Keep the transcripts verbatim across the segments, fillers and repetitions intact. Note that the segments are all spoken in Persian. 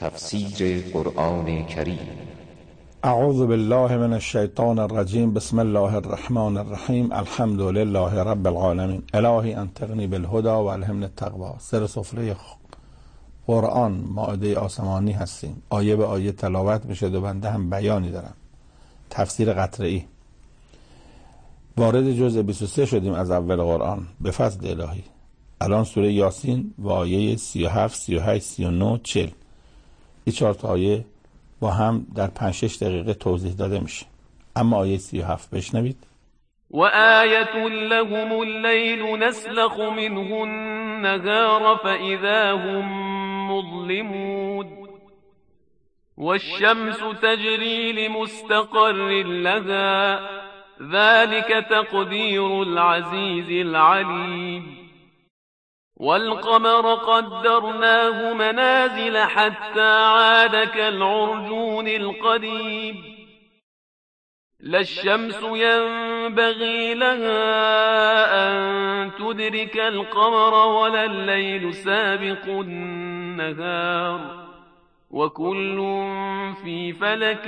تفسیر قرآن کریم. اعوذ بالله من الشیطان الرجیم. بسم الله الرحمن الرحیم. الحمد لله رب العالمین. الهی انطقنی بالهدى و الهمنی التقوی. سر سفره قرآن مائده آسمانی هستیم. آیه به آیه تلاوت میشه و بنده هم بیانی دارم. تفسیر قطره‌ای. وارد جزء بیست و سه شدیم از اول قرآن به فضل الهی. الان سوره یاسین و آیه سی و هفت، سی و هشت، سی و نه، چهل. این چهار تا آیه با هم در پنج شش دقیقه توضیح داده میشه. اما آیه سی و هفت بشنوید. و آیت لهم اللیل نسلخ منه النهار فاذا هم مظلمون والشمس تجری لمستقر لها ذلك تقدیر العزیز العلیم والقمر قدرناه منازل حتى عاد كالعرجون القديم لا الشمس ينبغي لها أن تدرك القمر ولا الليل سابق النهار وكل في فلك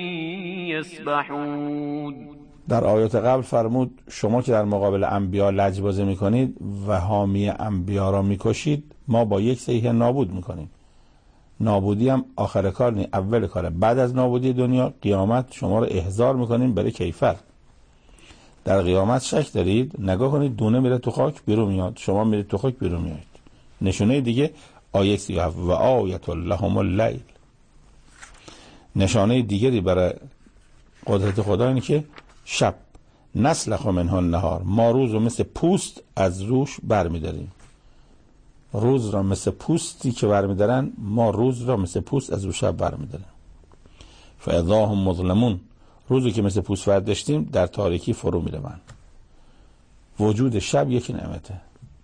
يسبحون. در آیات قبل فرمود شما که در مقابل انبیا لجبازی میکنید و حامی انبیا را میکشید، ما با یک صیحه نابود میکنیم. نابودی هم آخر کار نی، اول کاره. بعد از نابودی دنیا قیامت شما را احضار میکنیم برای کیفر. در قیامت شک دارید؟ نگاه کنید دونه میره تو خاک بیرون میاد، شما میرید تو خاک بیرون میاد. نشونه دیگه آیه سی و هفت و آیت لهم اللیل. نشانه دیگری برای قدرت خدا اینه که شب نسلخ منه النهار، ما روز رو مثل پوست از روش برمیداریم. روز را مثل پوستی که برمیدارن، ما روز را مثل پوست از روش شب برمیداریم. فاذا هم مظلمون، روزی که مثل پوست برداشتیم در تاریکی فرو میروند. وجود شب یک نعمته،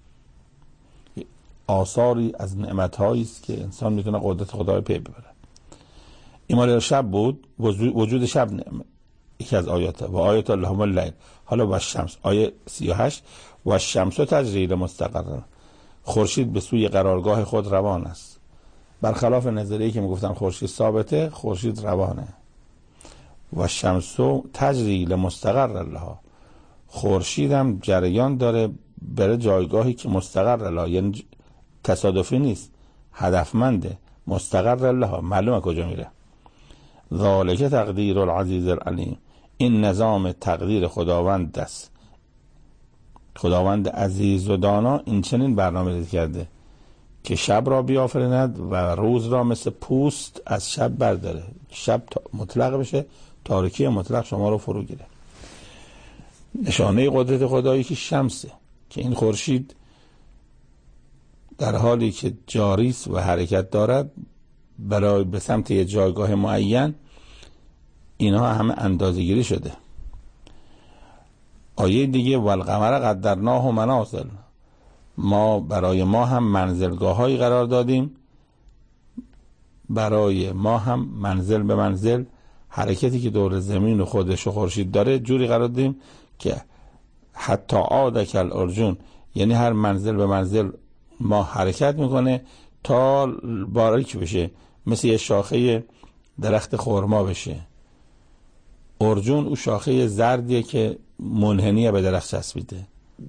آثاری از نعمت‌هایی است که انسان میتونه قدرت خدا رو پی ببره. این مال شب بود، وجود شب نعمت. یکی از آیاته و آیات لهم اللیل. حالا و الشمس آیه سی و هشت و الشمس تجری لمستقر، خورشید به سوی قرارگاه خود روان است. برخلاف نظریه‌ای که میگفتن خورشید ثابته، خورشید روانه. و الشمس تجری لمستقر لها، خورشید هم جریان داره بره جایگاهی که مستقر لها، یعنی تصادفی نیست، هدفمنده. مستقر لها معلومه کجا میره. ذالک تقدیر العزیز العلیم، این نظام تقدیر خداوند است. خداوند عزیز و دانا این چنین برنامه ریزی کرده که شب را بیافریند و روز را مثل پوست از شب برداره. شب مطلق بشه، تاریکی مطلق شما رو فرو گیره. نشانه قدرت خدایی که شمسه، که این خورشید در حالی که جاری است و حرکت دارد برای به سمت یه جایگاه معین، اینها همه اندازه‌گیری شده. آیه دیگه والقمر قدرناه منازل، ما برای ما هم منزلگاه‌هایی قرار دادیم، برای ما هم منزل به منزل حرکتی که دور زمین و خودش و خورشید داره جوری قرار دادیم که حتی عاد کالعرجون، یعنی هر منزل به منزل ما حرکت میکنه تا باریک بشه، مثل یه شاخه درخت خرما بشه. ارجون او شاخه زردیه که منحنیه به درخت چسبیده.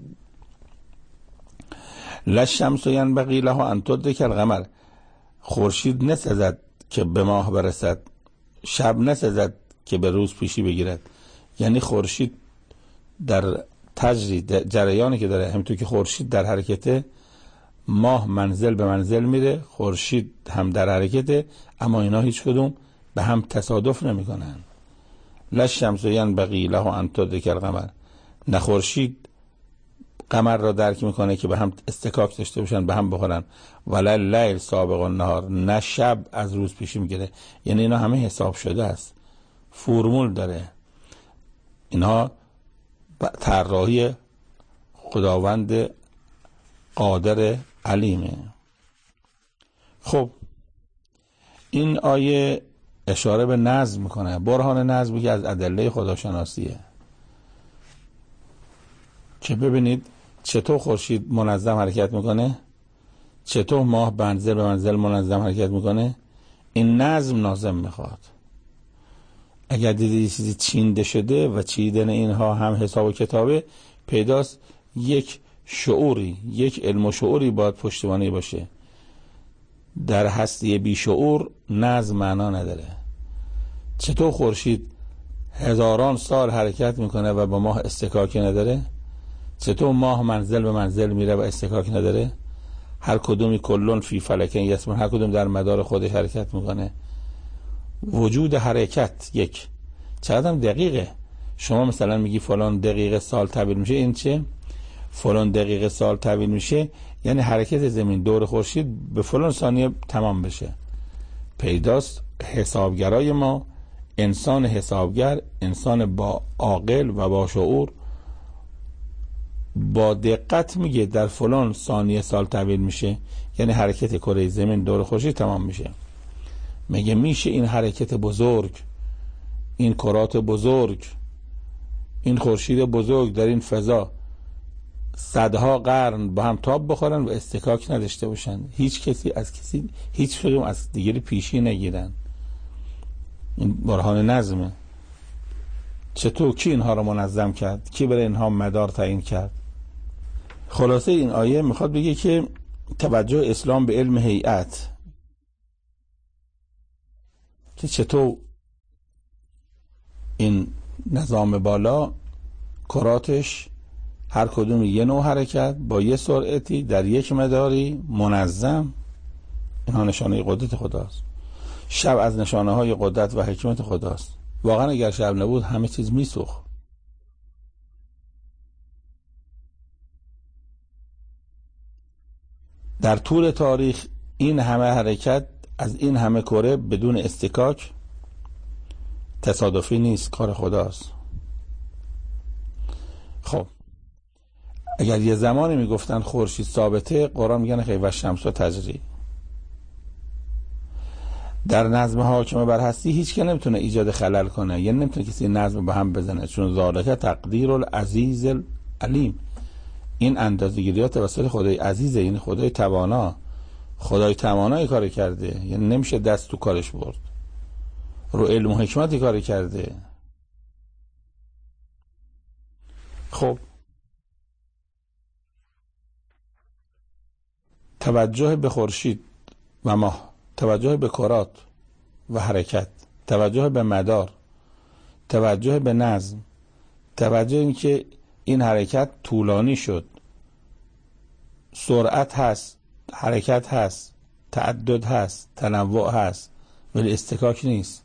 لا الشمس ینبغی لها ان تدرک القمر، خورشید نسزد که به ماه برسد، شب نسزد که به روز پیشی بگیرد. یعنی خورشید در تجری، جریانی که داره، همونطور که خورشید در حرکته، ماه منزل به منزل میره، خورشید هم در حرکته، اما اینا هیچ کدوم به هم تصادف نمیکنن. لا الشمس ینبغی لها ان تدرک القمر، نه خورشید قمر را درک میکنه که به هم استکاک داشته باشن، به هم بخورن. ولا اللیل سابق النهار، نه شب از روز پیشی میگیره. یعنی اینا همه حساب شده است، فرمول داره. اینها طراحی خداوند قادر علیمه. خب این آیه اشاره به نظم میکنه، برهان نظمی که از ادله خداشناسیه. که ببینید چطور خورشید منظم حرکت میکنه، چطور ماه منزل به منزل منظم حرکت میکنه. این نظم ناظم میخواد. اگر دیدی چیزی چینده شده و چیدن اینها هم حساب و کتابه، پیداست یک شعوری، یک علم و شعوری باید پشتوانه باشه. در هستی بی شعور نظم معنا نداره. چطور خورشید هزاران سال حرکت میکنه و با ماه استکاکی نداره؟ چطور ماه منزل به منزل میره و استکاک نداره؟ هر کدومی کلون فی فلکن یسبحون، هر کدوم در مدار خودش حرکت میکنه. وجود حرکت یک چقدر دقیقه. شما مثلا میگی فلان دقیقه سال طویل میشه، این چه؟ فلان دقیقه سال طویل میشه یعنی حرکت زمین دور خورشید به فلان ثانیه تمام بشه. پیداست حسابگرای ما، انسان حسابگر، انسان با عاقل و با شعور، با دقت میگه در فلان ثانیه سال طویل میشه یعنی حرکت کره زمین دور خورشید تمام میشه. میگه میشه این حرکت بزرگ، این کرات بزرگ، این خورشید بزرگ در این فضا صدها قرن با هم تاب بخورن و استکاک نداشته باشن، هیچ کسی از کسی هیچ فریم از دیگری پیشی نگیرن. این برهان نظمه. چطور کی اینها رو منظم کرد؟ کی برای اینها مدار تعیین کرد؟ خلاصه این آیه میخواد بگه که توجه اسلام به علم هیئت، که چطور این نظام بالا کراتش هر کدوم یه نوع حرکت با یه سرعتی در یک مداری منظم، اینها نشانه قدرت خداست. شب از نشانه های قدرت و حکمت خداست. واقعا اگر شب نبود همه چیز میسوخت. در طول تاریخ این همه حرکت از این همه کره بدون استکاک تصادفی نیست، کار خداست. خب اگر یه زمانی میگفتن خورشید ثابته، قرآن میگن خیلی و شمس و تجری. در نظم حاکم بر هستی هیچ که نمیتونه ایجاد خلل کنه، یعنی نمیتونه کسی نظم به هم بزنه، چون ذالک تقدیر العزیز العلیم. این اندازه‌گیری ها توسط خدای عزیزه، یعنی خدای توانا. خدای توانا کار کرده، یعنی نمیشه دست تو کارش برد. رو علم و حکمتی کار کرده. خب توجه به خورشید و ماه، توجه به کرات و حرکت، توجه به مدار، توجه به نظم، توجه این که این حرکت طولانی شد، سرعت هست، حرکت هست، تعدد هست، تنوع هست، ولی استکاک نیست.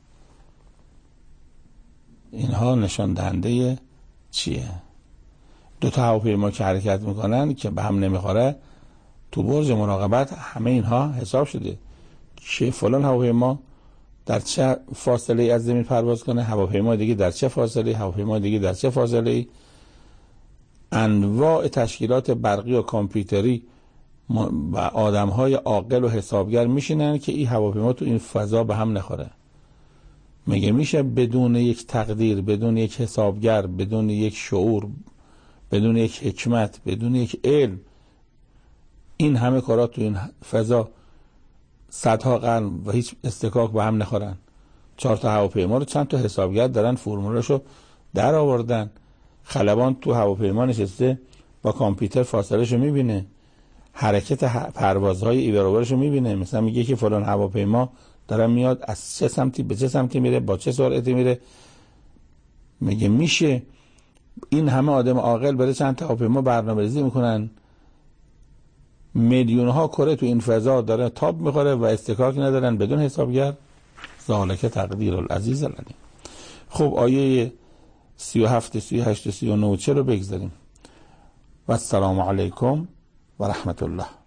اینها نشان دهنده چیه؟ دو تا هواپیما که حرکت میکنن که به هم نمیخوره، تو برج مراقبت همه اینها حساب شده که فلان هواپیما در چه فاصله از زمین پرواز کنه، هواپیما دیگه در چه فاصله، هواپیما دیگه در چه فاصله. انواع تشکیلات برقی و کامپیوتری و آدم‌های عاقل و حسابگر میشینن که این هواپیما تو این فضا به هم نخوره. میگه میشه بدون یک تقدیر، بدون یک حسابگر، بدون یک شعور، بدون یک حکمت، بدون یک علم، این همه کارات تو این فضا صدها قرن و هیچ استکاک به هم نخورن؟ چهار تا هواپیما رو چند تا حسابگر دارن فرمولشو در آوردن. خلبان تو هواپیما نشسته با کامپیوتر فاصلهشو میبینه، حرکت پروازهای ایبروبرشو میبینه. مثلا میگه که فلان هواپیما داره میاد از چه سمتی به چه سمتی میره، با چه سرعتی میره. میگه میشه این همه آدم عاقل بره چند تا هواپیما برنامه‌ریزی میکنن، میلیون ها کره تو این فضا داره تاب میخوره و استکاک ندارن بدون حسابگر؟ ذالک تقدیر العزیز العلیم. خب آیه سی و هفت، سی و هشت، سی و نه چه رو بگذاریم؟ و السلام علیکم و رحمت الله.